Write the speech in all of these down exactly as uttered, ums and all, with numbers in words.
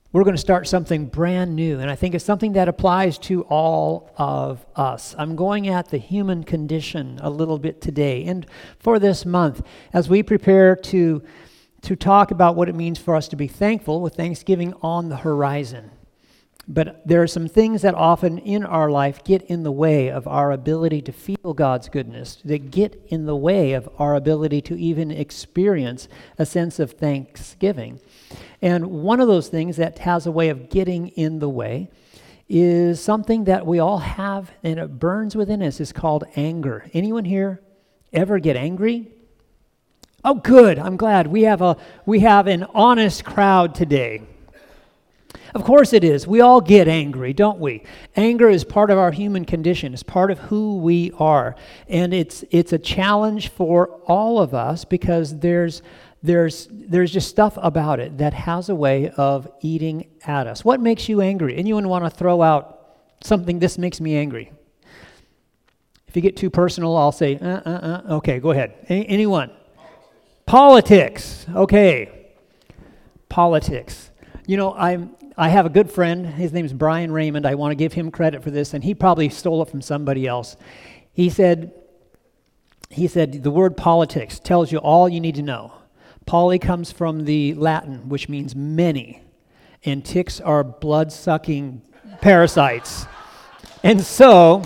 We're going to start something brand new, and I think it's something that applies to all of us. I'm going at the human condition a little bit today, and for this month, as we prepare to, to talk about what it means for us to be thankful with Thanksgiving on the horizon. But there are some things that often in our life get in the way of our ability to feel God's goodness, that get in the way of our ability to even experience a sense of thanksgiving. And one of those things that has a way of getting in the way is something that we all have and it burns within us. It's called anger. Anyone here ever get angry? Oh, good. I'm glad. We have a we have an honest crowd today. Of course it is. We all get angry, don't we? Anger is part of our human condition. It's part of who we are. And it's it's a challenge for all of us because there's There's there's just stuff about it that has a way of eating at us. What makes you angry? Anyone want to throw out something, this makes me angry? If you get too personal, I'll say, uh, uh, uh. Okay, go ahead. Any, anyone? Politics. Politics. Okay. Politics. You know, I'm, I have a good friend. His name is Brian Raymond. I want to give him credit for this, and he probably stole it from somebody else. He said, he said, the word politics tells you all you need to know. Poly comes from the Latin, which means many, and ticks are blood-sucking parasites. And so,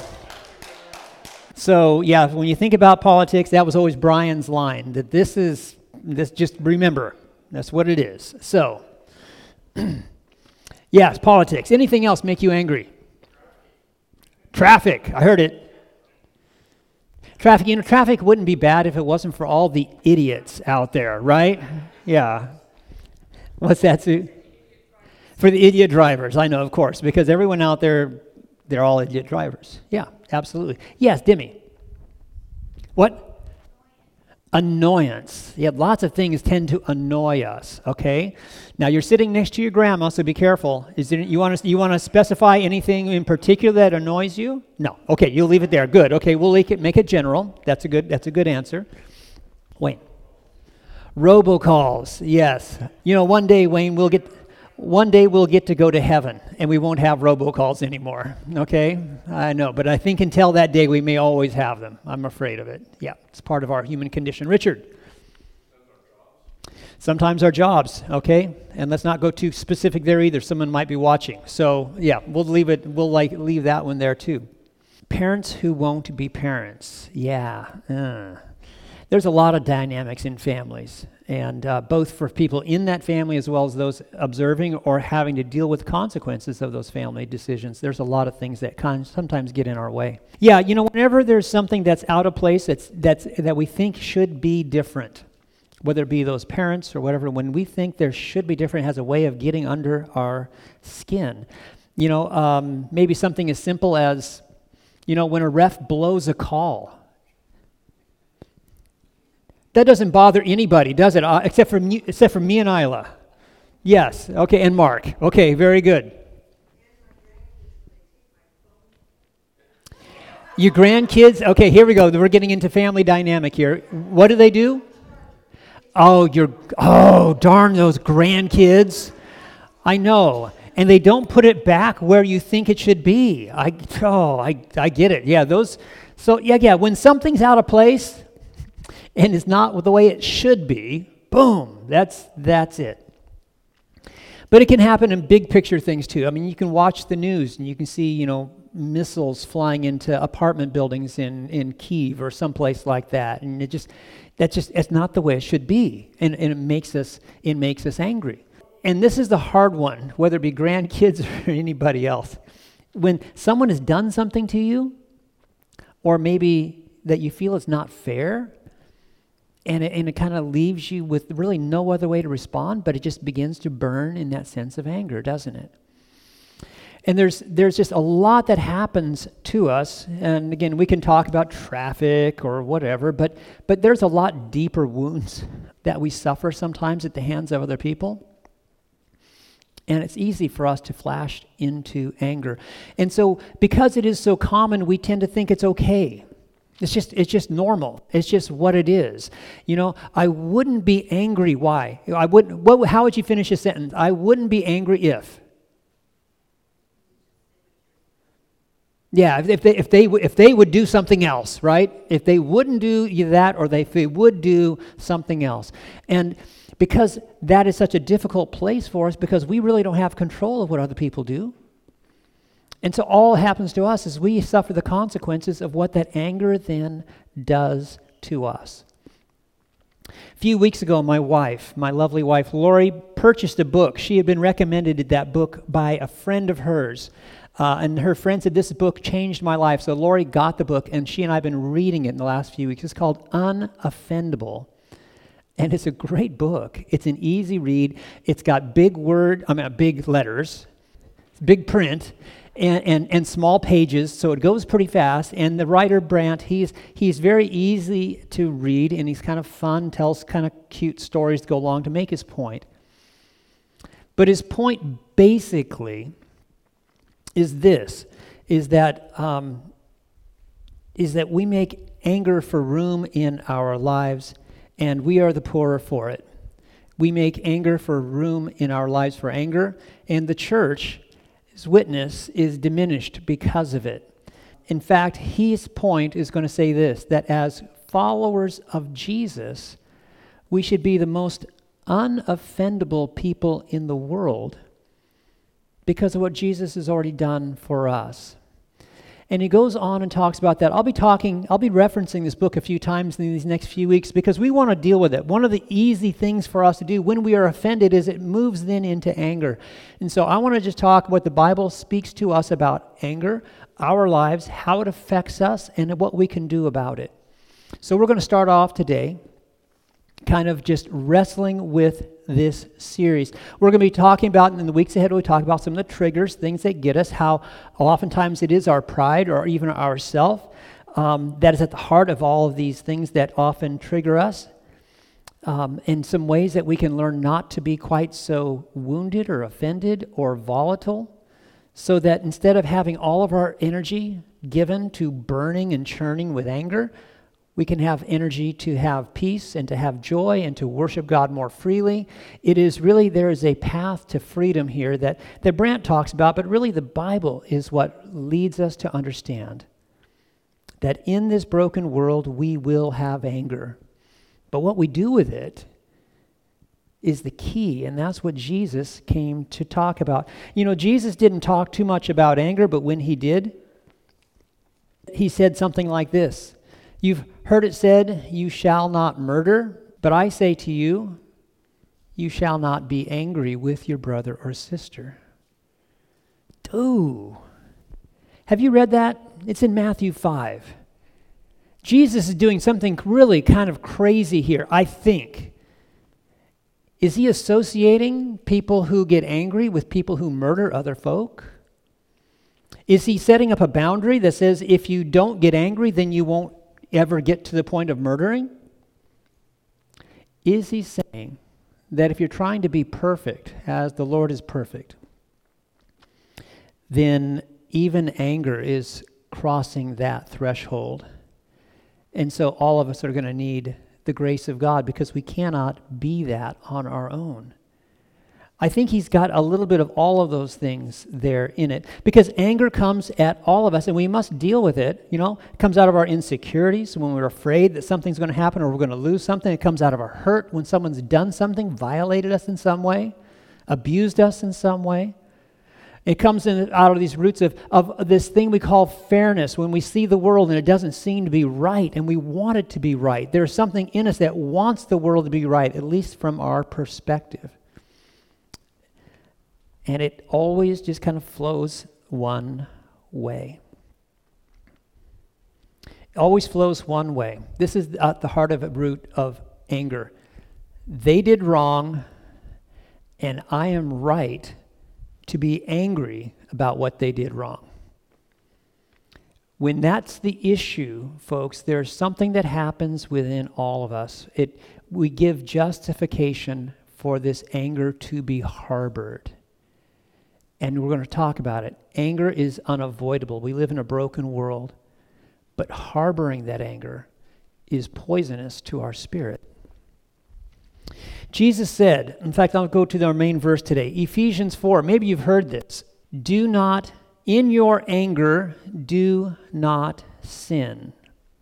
so yeah, when you think about politics, that was always Brian's line, that this is, this just remember, that's what it is. So, yes, politics. Anything else make you angry? Traffic, I heard it. Traffic, you know, traffic wouldn't be bad if it wasn't for all the idiots out there, right? Yeah. What's that, Sue? For the idiot drivers, I know, of course, because everyone out there, they're all idiot drivers. Yeah, absolutely. Yes, Demi. What? Annoyance. Yeah, lots of things tend to annoy us, okay? Now, you're sitting next to your grandma, so be careful. Is there, you want to you want to specify anything in particular that annoys you? No. Okay, you'll leave it there. Good. Okay, we'll make it, make it general. That's a good that's a good answer. Wayne. Robocalls. Yes. You know, one day, Wayne, we'll get one day we'll get to go to heaven, and we won't have robocalls anymore, okay? I know, but I think until that day, we may always have them. I'm afraid of it. Yeah, it's part of our human condition. Richard? Sometimes our jobs, okay? And let's not go too specific there either. Someone might be watching. So, yeah, we'll leave it, we'll like leave that one there too. Parents who won't be parents. Yeah. Uh. There's a lot of dynamics in families, and uh, both for people in that family as well as those observing or having to deal with consequences of those family decisions. There's a lot of things that con- sometimes get in our way. Yeah, you know, whenever there's something that's out of place, that's that's that we think should be different, whether it be those parents or whatever, when we think there should be different, it has a way of getting under our skin. You know, um, maybe something as simple as, you know, when a ref blows a call. That doesn't bother anybody, does it? Uh, except for me, except for me and Isla. Yes. Okay, and Mark. Okay, very good. Your grandkids. Okay, here we go. We're getting into family dynamic here. What do they do? Oh, you're. Oh, darn those grandkids. I know. And they don't put it back where you think it should be. I. Oh, I. I get it. Yeah, those. So yeah, yeah. When something's out of place and it's not the way it should be, boom, that's that's it. But it can happen in big picture things too. I mean, you can watch the news and you can see, you know, missiles flying into apartment buildings in, in Kyiv or someplace like that. And it just, that's just, it's not the way it should be. And, and it makes us, it makes us angry. And this is the hard one, whether it be grandkids or anybody else. When someone has done something to you, or maybe that you feel is not fair, And it, and it kind of leaves you with really no other way to respond, but it just begins to burn in that sense of anger, doesn't it? And there's there's just a lot that happens to us. And again, we can talk about traffic or whatever, but but there's a lot deeper wounds that we suffer sometimes at the hands of other people. And it's easy for us to flash into anger. And so because it is so common, we tend to think it's okay. It's just it's just normal. It's just what it is. You know, I wouldn't be angry. Why? I wouldn't. What? How would you finish a sentence? I wouldn't be angry if. Yeah, if they if they if they would do something else, right? If they wouldn't do that, or they, if they would do something else, and because that is such a difficult place for us, because we really don't have control of what other people do. And so all happens to us is we suffer the consequences of what that anger then does to us. A few weeks ago, my wife, my lovely wife, Lori, purchased a book. She had been recommended that book by a friend of hers. Uh, and her friend said, this book changed my life. So Lori got the book, and she and I have been reading it in the last few weeks. It's called Unoffendable. And it's a great book. It's an easy read. It's got big word, I mean, big letters, big print, and, and, and small pages, so it goes pretty fast. And the writer, Brant, he's he's very easy to read, and he's kind of fun, tells kind of cute stories to go along to make his point. But his point basically is this, is that um, is that we make anger for room in our lives, and we are the poorer for it. We make anger for room in our lives for anger, and the church, his witness, is diminished because of it. In fact, his point is going to say this, that as followers of Jesus, we should be the most unoffendable people in the world because of what Jesus has already done for us. And he goes on and talks about that. I'll be talking, I'll be referencing this book a few times in these next few weeks because we want to deal with it. One of the easy things for us to do when we are offended is it moves then into anger. And so I want to just talk what the Bible speaks to us about anger, our lives, how it affects us, and what we can do about it. So we're going to start off today kind of just wrestling with this series. We're going to be talking about, in the weeks ahead, we'll talk about some of the triggers, things that get us, how oftentimes it is our pride or even ourself um, that is at the heart of all of these things that often trigger us, um, in some ways that we can learn not to be quite so wounded or offended or volatile, so that instead of having all of our energy given to burning and churning with anger, we can have energy to have peace and to have joy and to worship God more freely. It is really, there is a path to freedom here that, that Brant talks about, but really the Bible is what leads us to understand that in this broken world we will have anger. But what we do with it is the key, and that's what Jesus came to talk about. You know, Jesus didn't talk too much about anger, but when he did, he said something like this. You've heard it said, you shall not murder, but I say to you, you shall not be angry with your brother or sister. Ooh. Have you read that? It's in Matthew five. Jesus is doing something really kind of crazy here, I think. Is he associating people who get angry with people who murder other folk? Is he setting up a boundary that says if you don't get angry, then you won't ever get to the point of murdering? Is he saying that if you're trying to be perfect as the Lord is perfect, then even anger is crossing that threshold? And so all of us are going to need the grace of God because we cannot be that on our own. I think he's got a little bit of all of those things there in it, because anger comes at all of us and we must deal with it. You know, it comes out of our insecurities when we're afraid that something's going to happen or we're going to lose something. It comes out of our hurt when someone's done something, violated us in some way, abused us in some way. It comes in out of these roots of, of this thing we call fairness, when we see the world and it doesn't seem to be right and we want it to be right. There's something in us that wants the world to be right, at least from our perspective. And it always just kind of flows one way. It always flows one way. This is at the heart of the root of anger. They did wrong, and I am right to be angry about what they did wrong. When that's the issue, folks, there's something that happens within all of us. It we give justification for this anger to be harbored. And we're going to talk about it. Anger is unavoidable. We live in a broken world. But harboring that anger is poisonous to our spirit. Jesus said, in fact, I'll go to our main verse today, Ephesians four. Maybe you've heard this. Do not, in your anger, do not sin.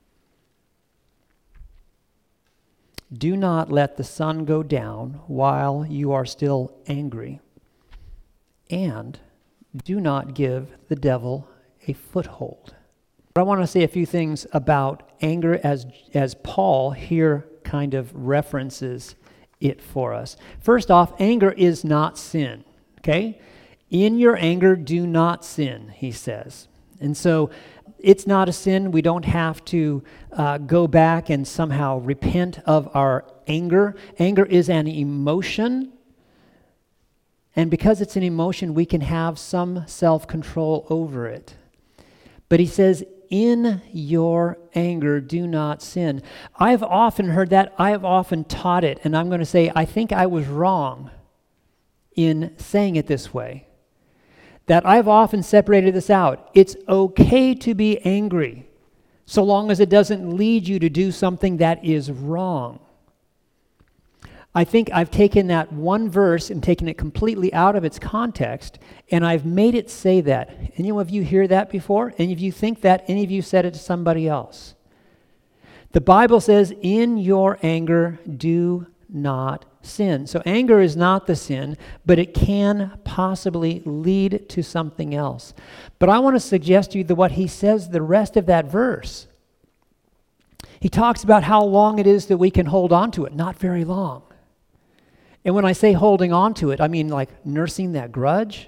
Do not let the sun go down while you are still angry. And do not give the devil a foothold. I want to say a few things about anger as, as Paul here kind of references it for us. First off, anger is not sin, okay? In your anger, do not sin, he says. And so it's not a sin. We don't have to uh, go back and somehow repent of our anger. Anger is an emotion. And because it's an emotion, we can have some self-control over it. But he says, in your anger, do not sin. I've often heard that. I have often taught it. And I'm going to say, I think I was wrong in saying it this way. That I've often separated this out. It's okay to be angry, so long as it doesn't lead you to do something that is wrong. I think I've taken that one verse and taken it completely out of its context, and I've made it say that. Any of you hear that before? Any of you think that? Any of you said it to somebody else? The Bible says, in your anger, do not sin. So anger is not the sin, but it can possibly lead to something else. But I want to suggest to you that what he says the rest of that verse. He talks about how long it is that we can hold on to it. Not very long. And when I say holding on to it, I mean like nursing that grudge,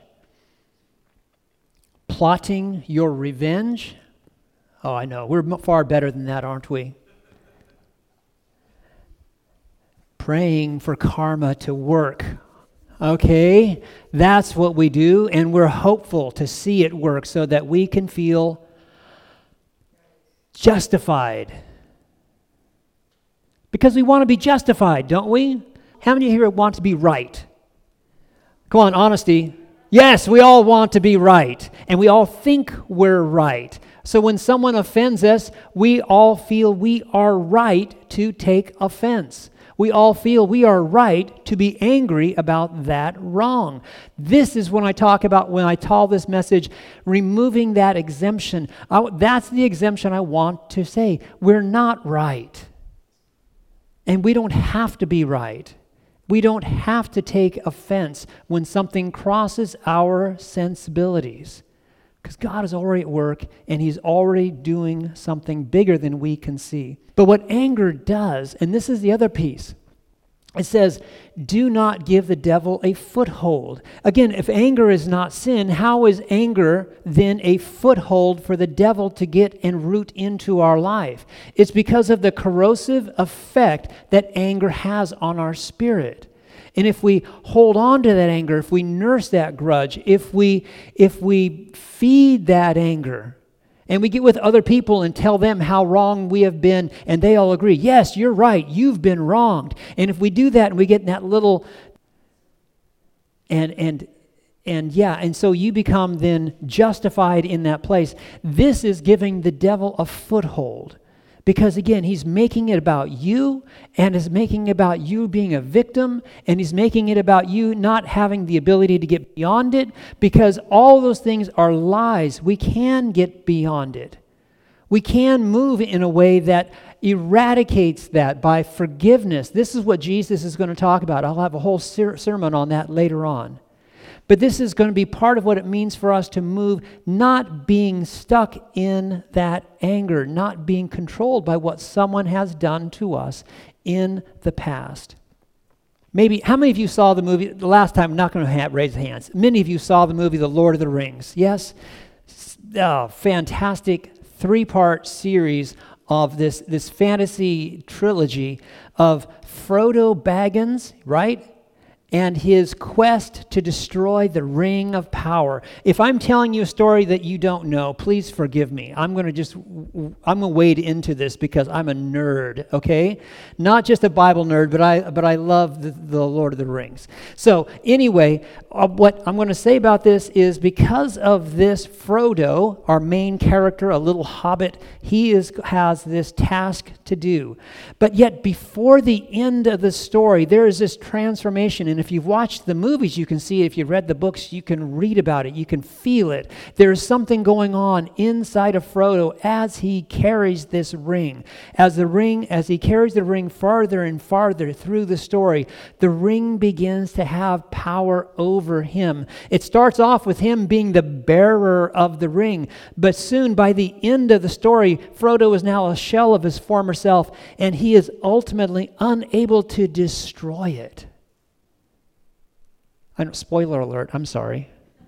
plotting your revenge. Oh, I know. We're far better than that, aren't we? Praying for karma to work. Okay? That's what we do, and we're hopeful to see it work so that we can feel justified. Because we want to be justified, don't we? How many here want to be right? Come on, honesty. Yes, we all want to be right, and we all think we're right. So when someone offends us, we all feel we are right to take offense. We all feel we are right to be angry about that wrong. This is when I talk about, when I call this message, removing that exemption. I, that's the exemption I want to say. We're not right. And we don't have to be right. We don't have to take offense when something crosses our sensibilities. Because God is already at work, and he's already doing something bigger than we can see. But what anger does, and this is the other piece, it says, do not give the devil a foothold. Again, if anger is not sin, how is anger then a foothold for the devil to get and root into our life? It's because of the corrosive effect that anger has on our spirit. And if we hold on to that anger, if we nurse that grudge, if we if we feed that anger, and we get with other people and tell them how wrong we have been, and they all agree, yes, you're right, you've been wronged. And if we do that and we get in that little, and and and yeah, and so you become then justified in that place. This is giving the devil a foothold. Because again, he's making it about you, and is making it about you being a victim, and he's making it about you not having the ability to get beyond it, because all those things are lies. We can get beyond it. We can move in a way that eradicates that by forgiveness. This is what Jesus is going to talk about. I'll have a whole ser- sermon on that later on. But this is going to be part of what it means for us to move, not being stuck in that anger, not being controlled by what someone has done to us in the past. Maybe, how many of you saw the movie, the last time, I'm not going to have, raise hands. Many of you saw the movie The Lord of the Rings, yes? Oh, fantastic three-part series of this, this fantasy trilogy of Frodo Baggins, right? and his quest to destroy the ring of power. If I'm telling you a story that you don't know, please forgive me. I'm going to just, I'm going to wade into this because I'm a nerd, okay? Not just a Bible nerd, but I but I love the, the Lord of the Rings. So anyway, uh, what I'm going to say about this is because of this, Frodo, our main character, a little hobbit, he is has this task to do. But yet before the end of the story, there is this transformation. And if you've watched the movies, you can see it. If you've read the books, you can read about it. You can feel it. There is something going on inside of Frodo as he carries this ring. As the ring, as he carries the ring farther and farther through the story, the ring begins to have power over him. It starts off with him being the bearer of the ring, but soon by the end of the story, Frodo is now a shell of his former self, and he is ultimately unable to destroy it. I don't, spoiler alert, I'm sorry.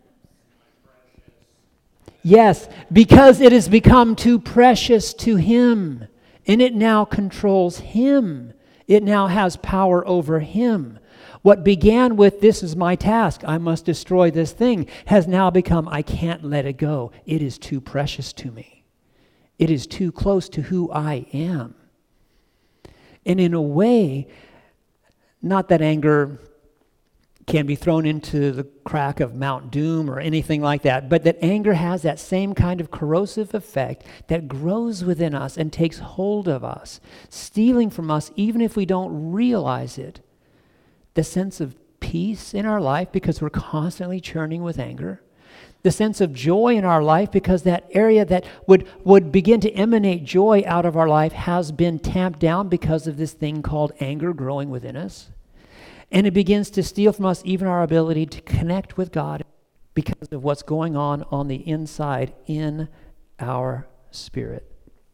Yes, because it has become too precious to him, and it now controls him. It now has power over him. What began with, this is my task, I must destroy this thing, has now become, I can't let it go. It is too precious to me. It is too close to who I am. And in a way, not that anger can be thrown into the crack of Mount Doom or anything like that, but that anger has that same kind of corrosive effect that grows within us and takes hold of us, stealing from us even if we don't realize it. The sense of peace in our life because we're constantly churning with anger. The sense of joy in our life because that area that would, would begin to emanate joy out of our life has been tamped down because of this thing called anger growing within us. And it begins to steal from us even our ability to connect with God because of what's going on on the inside in our spirit.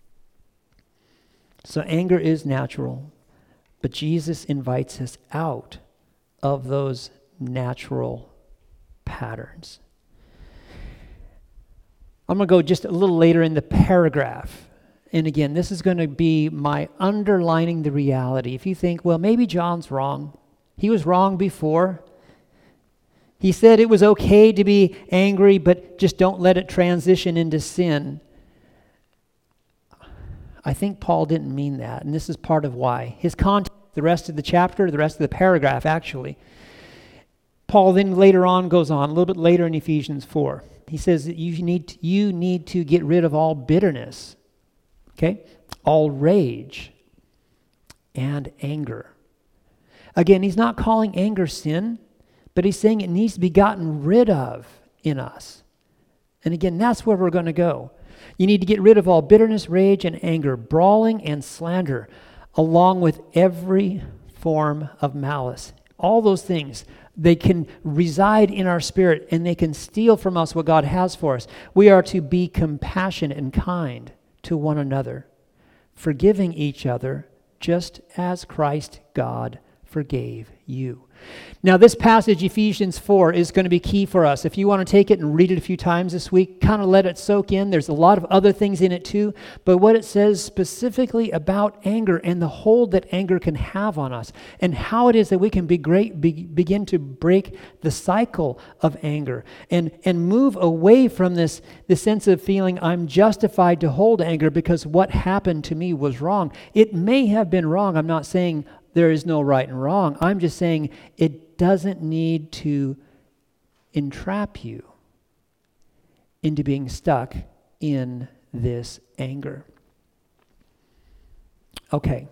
So anger is natural, but Jesus invites us out of those natural patterns. I'm going to go just a little later in the paragraph. And again, this is going to be my underlining the reality. If you think, well, maybe John's wrong. He was wrong before. He said it was okay to be angry, but just don't let it transition into sin. I think Paul didn't mean that, and this is part of why. His context, the rest of the chapter, the rest of the paragraph, actually. Paul then later on goes on, a little bit later in Ephesians four. He says that you need to, you need to get rid of all bitterness, okay, all rage and anger. Again, he's not calling anger sin, but he's saying it needs to be gotten rid of in us. And again, that's where we're going to go. You need to get rid of all bitterness, rage, and anger, brawling and slander, along with every form of malice. All those things, they can reside in our spirit and they can steal from us what God has for us. We are to be compassionate and kind to one another, forgiving each other just as Christ God forgave you. Now, this passage, Ephesians four, is going to be key for us. If you want to take it and read it a few times this week, kind of let it soak in. There's a lot of other things in it too, but what it says specifically about anger and the hold that anger can have on us and how it is that we can be great, be, begin to break the cycle of anger and, and move away from this, this sense of feeling I'm justified to hold anger because what happened to me was wrong. It may have been wrong. I'm not saying there is no right and wrong. I'm just saying it doesn't need to entrap you into being stuck in this anger. Okay.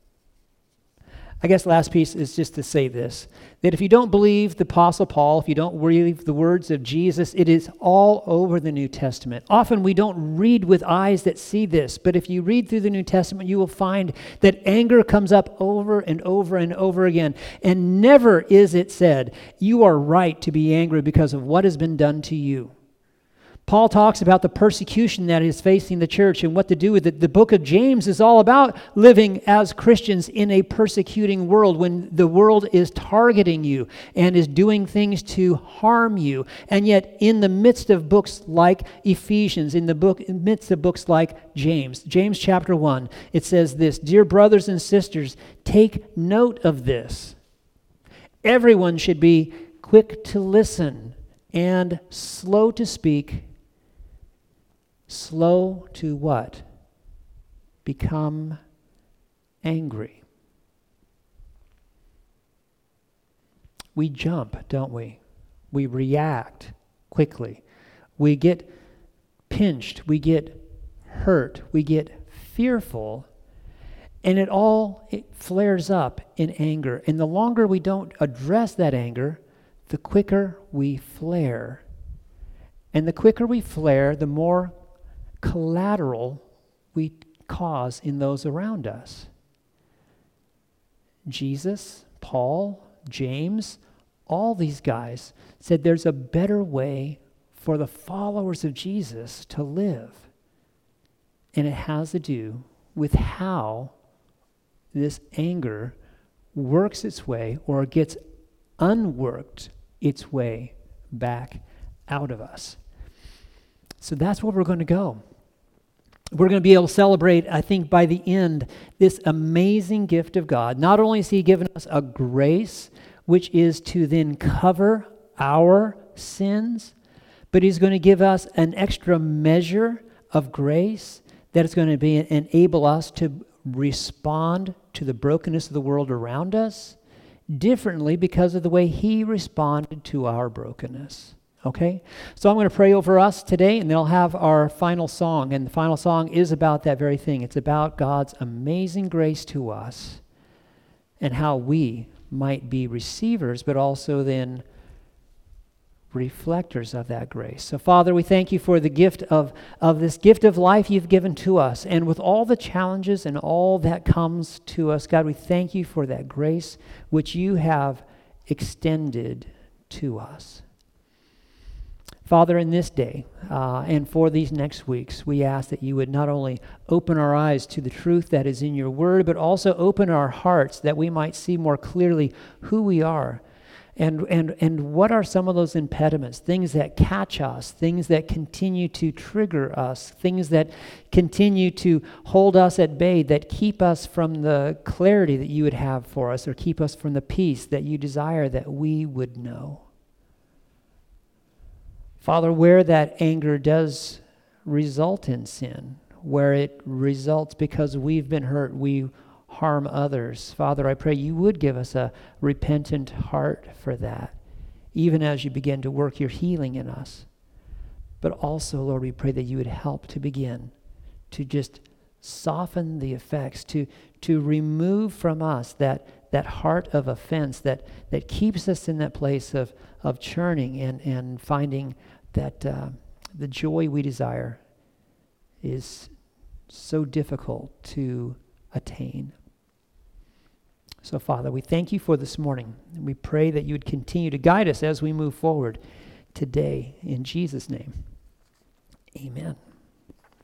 I guess last piece is just to say this, that if you don't believe the Apostle Paul, if you don't believe the words of Jesus, it is all over the New Testament. Often we don't read with eyes that see this, but if you read through the New Testament, you will find that anger comes up over and over and over again. And never is it said, you are right to be angry because of what has been done to you. Paul talks about the persecution that is facing the church and what to do with it. The book of James is all about living as Christians in a persecuting world when the world is targeting you and is doing things to harm you. And yet in the midst of books like Ephesians, in the book, in the midst of books like James, James chapter one, it says this, "Dear brothers and sisters, take note of this. Everyone should be quick to listen and slow to speak. Slow to what? Become angry. We jump, don't we? We react quickly. We get pinched. We get hurt. We get fearful. And it all it flares up in anger. And the longer we don't address that anger, the quicker we flare. And the quicker we flare, the more collateral we cause in those around us. Jesus, Paul, James, all these guys said there's a better way for the followers of Jesus to live. And it has to do with how this anger works its way or gets unworked its way back out of us. So that's where we're going to go. We're going to be able to celebrate, I think, by the end, this amazing gift of God. Not only has He given us a grace, which is to then cover our sins, but He's going to give us an extra measure of grace that is going to be enable us to respond to the brokenness of the world around us differently because of the way He responded to our brokenness. Okay? So I'm going to pray over us today, and then I'll have our final song. And the final song is about that very thing. It's about God's amazing grace to us and how we might be receivers, but also then reflectors of that grace. So, Father, we thank You for the gift of, of this gift of life You've given to us. And with all the challenges and all that comes to us, God, we thank You for that grace which You have extended to us. Father, in this day uh, and for these next weeks, we ask that You would not only open our eyes to the truth that is in Your word, but also open our hearts that we might see more clearly who we are and, and, and what are some of those impediments, things that catch us, things that continue to trigger us, things that continue to hold us at bay, that keep us from the clarity that You would have for us or keep us from the peace that You desire that we would know. Father, where that anger does result in sin, where it results because we've been hurt, we harm others, Father, I pray You would give us a repentant heart for that, even as You begin to work Your healing in us. But also, Lord, we pray that You would help to begin to just soften the effects, to, to remove from us that, that heart of offense that, that keeps us in that place of, of churning and, and finding that uh, the joy we desire is so difficult to attain. So, Father, we thank You for this morning, and we pray that You would continue to guide us as we move forward today. In Jesus' name, amen.